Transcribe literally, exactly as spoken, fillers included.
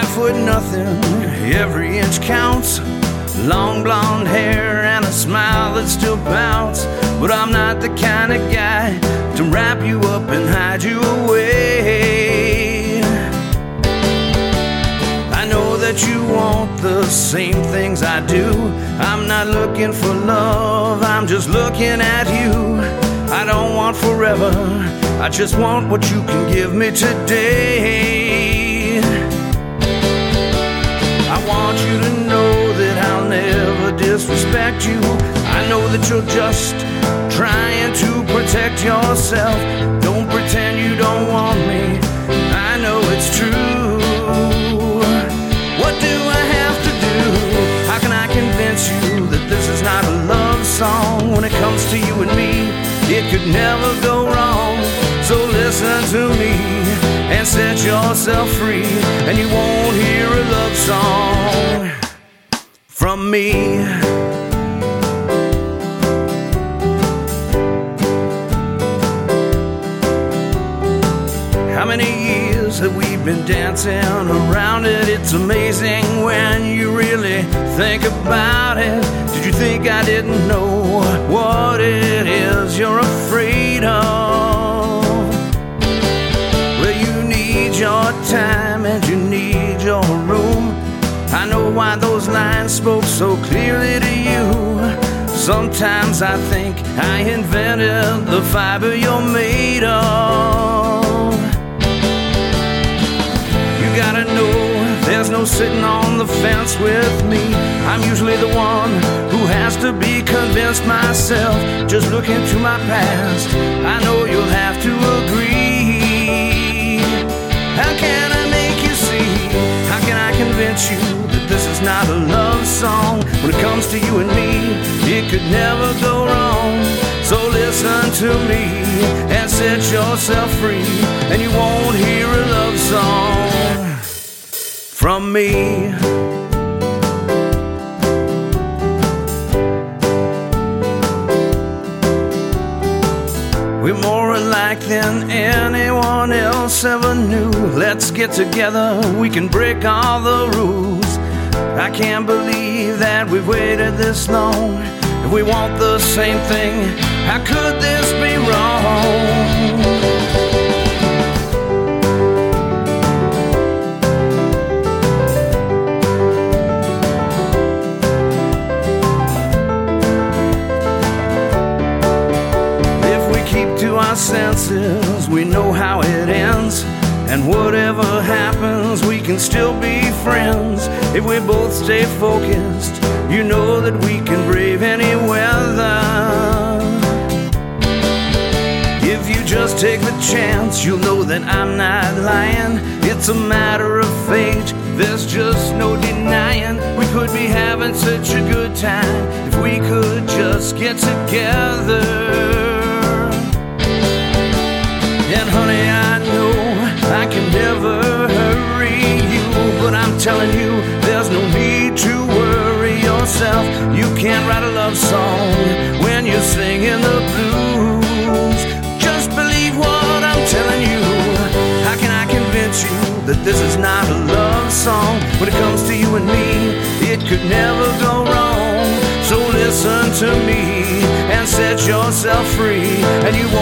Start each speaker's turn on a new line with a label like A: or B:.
A: foot nothing, every inch counts. Long blonde hair and a smile that still bounce. But I'm not the kind of guy to wrap you up and hide you away. I know that you want the same things I do. I'm not looking for love, I'm just looking at you. I don't want forever, I just want what you can give me today. I want you to know that I'll never disrespect you. I know that you're just trying to protect yourself. Don't pretend you don't want me, I know it's true. What do I have to do? How can I convince you that this is not a love song? When it comes to you and me, it could never go wrong. So listen to me and set yourself free, and you won't hear a love song from me. How many years have we been dancing around it? It's amazing when you really think about it. Did you think I didn't know what it is you're afraid of? Well, you need your time and you need your room. I know why those lines spoke so clearly to you. Sometimes I think I invented the fiber you're made of. You gotta know there's no sitting on the fence with me. I'm usually the one who has to be convinced myself. Just look into my past, I know you'll have to agree. How can I make you see? How can I convince you that this is not a love song? When it comes to you and me, it could never go wrong. So listen to me and set yourself free, and you won't hear a love song from me. We're more alike than anyone else ever knew. Let's get together, we can break all the rules. I can't believe that we've waited this long. If we want the same thing, how could this be wrong? To our senses, we know how it ends, and whatever happens, we can still be friends. If we both stay focused, you know that we can brave any weather. If you just take the chance, you'll know that I'm not lying. It's a matter of fate, there's just no denying. We could be having such a good time if we could just get together. And honey, I know I can never hurry you, but I'm telling you, there's no need to worry yourself. You can't write a love song when you're singing the blues. Just believe what I'm telling you. How can I convince you that this is not a love song? When it comes to you and me, it could never go wrong. So listen to me and set yourself free, and you